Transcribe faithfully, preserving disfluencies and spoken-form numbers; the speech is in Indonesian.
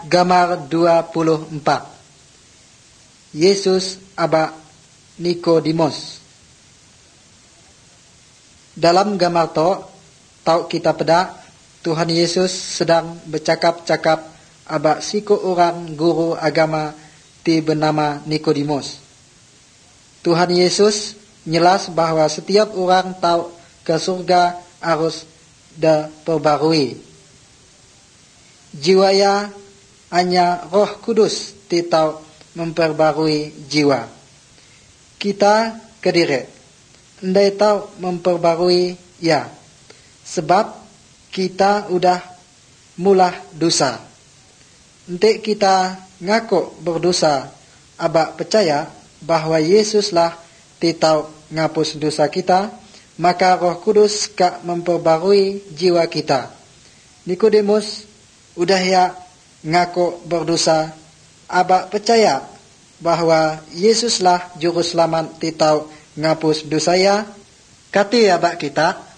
Gambar dua puluh empat. Yesus aba Nikodemus. Dalam gambar to, tau kita peda, Tuhan Yesus sedang bercakap-cakap aba siku orang guru agama ti bernama Nikodemus. Tuhan Yesus nyelas bahwa setiap orang tau ke surga harus diperbarui. Jiwanya hanya Roh Kudus titau memperbarui jiwa. Kita kediri ndai tau memperbarui ya, sebab kita udah mulah dosa. Ente kita ngaku berdosa, aba percaya bahwa Yesuslah titau ngapus dosa kita, maka Roh Kudus ka memperbarui jiwa kita. Nikodemus udah ya ngaku berdosa, aba percaya bahwa Yesuslah juru selamat titau ngapus dosa ya. Kati aba kita